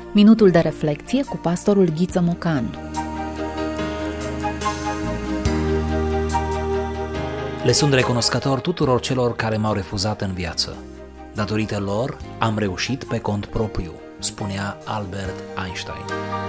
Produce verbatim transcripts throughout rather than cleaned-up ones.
Minutul de reflecție cu pastorul Ghiță Mocan. Le sunt recunoscător tuturor celor care m-au refuzat în viață. Datorită lor, am reușit pe cont propriu, spunea Albert Einstein.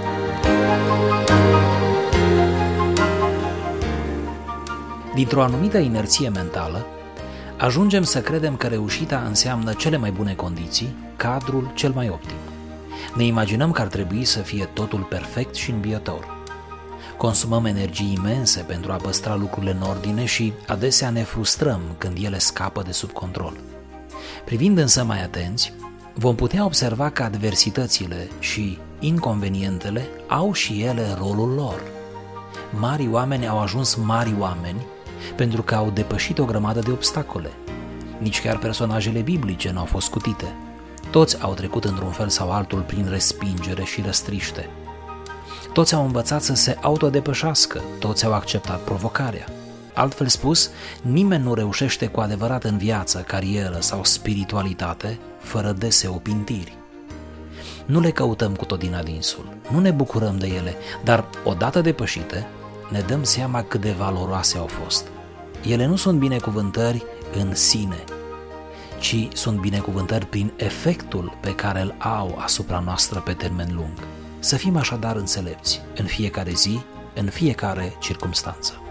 Dintr-o anumită inerție mentală, ajungem să credem că reușita înseamnă cele mai bune condiții, cadrul cel mai optim. Ne imaginăm că ar trebui să fie totul perfect și îmbiător. Consumăm energii imense pentru a păstra lucrurile în ordine și adesea ne frustrăm când ele scapă de sub control. Privind însă mai atenți, vom putea observa că adversitățile și inconvenientele au și ele rolul lor. Mari oameni au ajuns mari oameni pentru că au depășit o grămadă de obstacole. Nici chiar personajele biblice n-au fost scutite. Toți au trecut într-un fel sau altul prin respingere și răstriște. Toți au învățat să se autodepășească, toți au acceptat provocarea. Altfel spus, nimeni nu reușește cu adevărat în viață, carieră sau spiritualitate fără dese opintiri. Nu le căutăm cu tot din adinsul, nu ne bucurăm de ele, dar odată depășite, ne dăm seama cât de valoroase au fost. Ele nu sunt binecuvântări în sine, ci sunt binecuvântări prin efectul pe care îl au asupra noastră pe termen lung. Să fim așadar înțelepți în fiecare zi, în fiecare circumstanță.